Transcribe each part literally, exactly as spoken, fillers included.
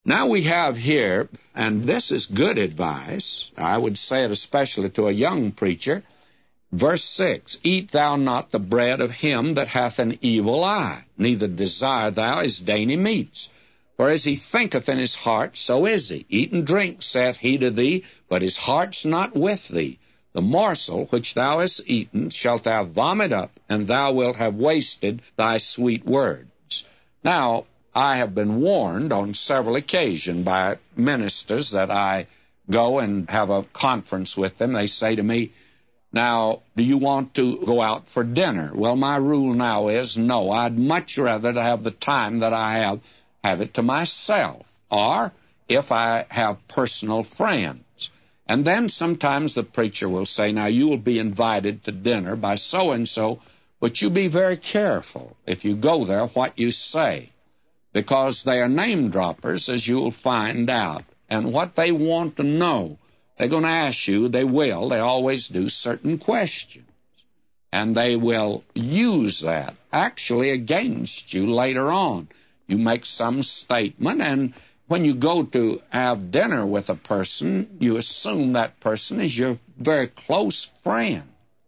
Now we have here, and this is good advice, I would say it especially to a young preacher, verse six, Eat thou not the bread of him that hath an evil eye, neither desire thou his dainty meats. For as he thinketh in his heart, so is he. Eat and drink, saith he to thee, but his heart's not with thee. The morsel which thou hast eaten shalt thou vomit up, and thou wilt have wasted thy sweet words. Now, I have been warned on several occasions by ministers that I go and have a conference with them. They say to me, now, do you want to go out for dinner? Well, my rule now is no. I'd much rather to have the time that I have, have it to myself, or if I have personal friends. And then sometimes the preacher will say, now, you will be invited to dinner by so-and-so, but you be very careful if you go there what you say, because they are name droppers, as you'll find out. And what they want to know, they're going to ask you, they will, they always do, certain questions. And they will use that actually against you later on. You make some statement, and when you go to have dinner with a person, you assume that person is your very close friend,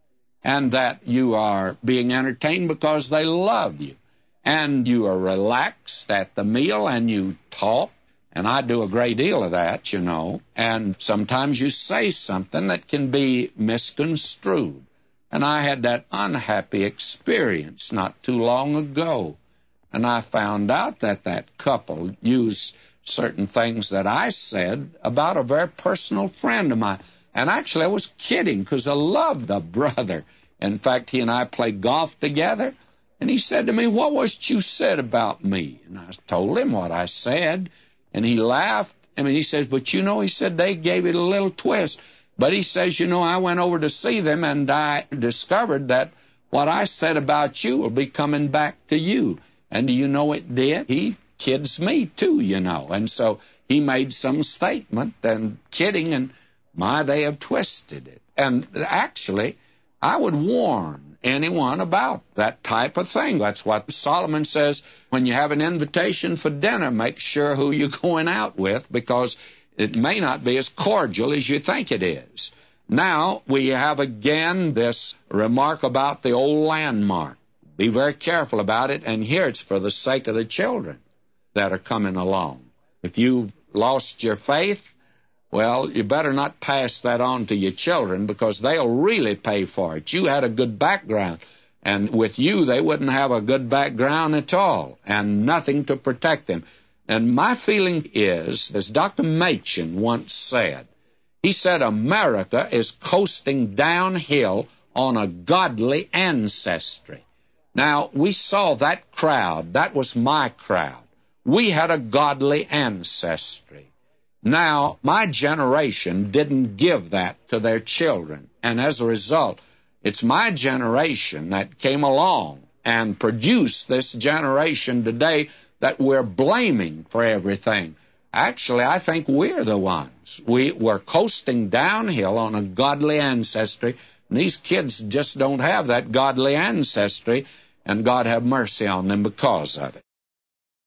and that you are being entertained because they love you. And you are relaxed at the meal, and you talk, and I do a great deal of that, you know, and sometimes you say something that can be misconstrued. And I had that unhappy experience not too long ago, and I found out that that couple used certain things that I said about a very personal friend of mine. And actually, I was kidding, because I loved the brother. In fact, he and I played golf together, and he said to me, what was it you said about me? And I told him what I said, and he laughed. I mean, he says, but you know, he said, they gave it a little twist. But he says, you know, I went over to see them, and I discovered that what I said about you will be coming back to you. And do you know it did? He kids me, too, you know. And so he made some statement, and kidding, and my, they have twisted it. And actually, I would warn anyone about that type of thing. That's what Solomon says, when you have an invitation for dinner, make sure who you're going out with, because it may not be as cordial as you think it is. Now, we have again this remark about the old landmark. Be very careful about it, and here it's for the sake of the children that are coming along. If you've lost your faith, well, you better not pass that on to your children, because they'll really pay for it. You had a good background, and with you, they wouldn't have a good background at all, and nothing to protect them. And my feeling is, as Doctor Machen once said, he said, America is coasting downhill on a godly ancestry. Now, we saw that crowd. That was my crowd. We had a godly ancestry. Now, my generation didn't give that to their children, and as a result, it's my generation that came along and produced this generation today that we're blaming for everything. Actually, I think we're the ones. We, we're coasting downhill on a godly ancestry, and these kids just don't have that godly ancestry, and God have mercy on them because of it.